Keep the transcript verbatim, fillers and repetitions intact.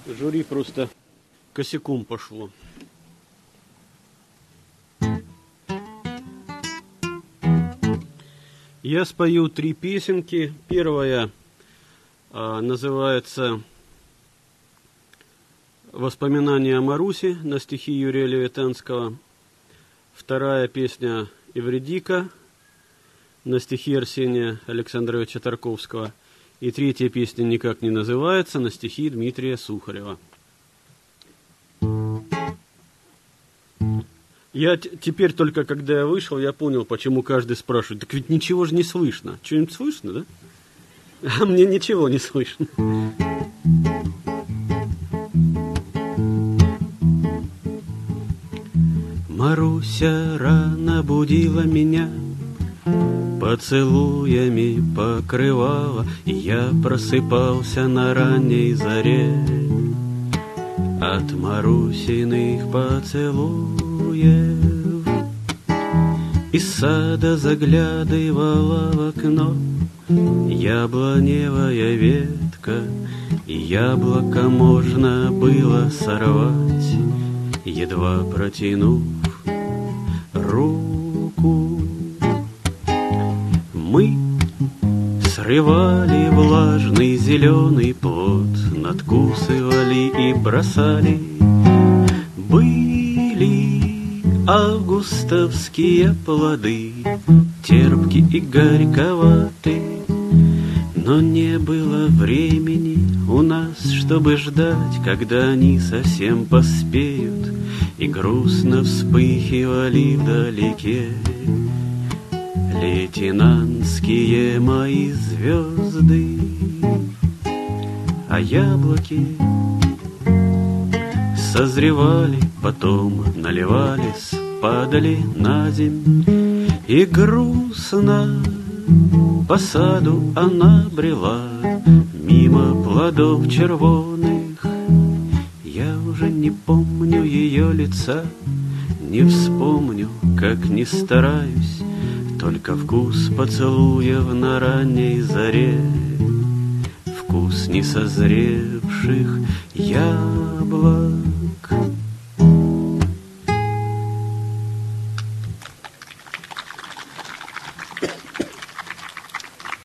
Жюри просто косяком пошло. Я спою три песенки. Первая а, называется «Воспоминания о Марусе» на стихи Юрия Левитанского. Вторая песня «Эвредика» на стихи Арсения Александровича Тарковского. И третья песня никак не называется, на стихи Дмитрия Сухарева. Я т- теперь только, когда я вышел, я понял, почему каждый спрашивает. Так ведь ничего же не слышно. Что-нибудь слышно, да? А мне ничего не слышно. Маруся рано будила меня, поцелуями покрывала, и я просыпался на ранней заре от Марусиных поцелуев. Из сада заглядывала в окно яблоневая ветка, и яблоко можно было сорвать, едва протянув руку. Мы срывали влажный зеленый плод, надкусывали и бросали. Были августовские плоды, терпки и горьковаты, но не было времени у нас, чтобы ждать, когда они совсем поспеют, и грустно вспыхивали вдалеке лейтенантские мои звезды. А яблоки созревали, потом наливались, падали на земь, и грустно по саду она брела мимо плодов червоных. Я уже не помню ее лица, не вспомню, как не стараюсь, только вкус поцелуев на ранней заре, вкус несозревших яблок.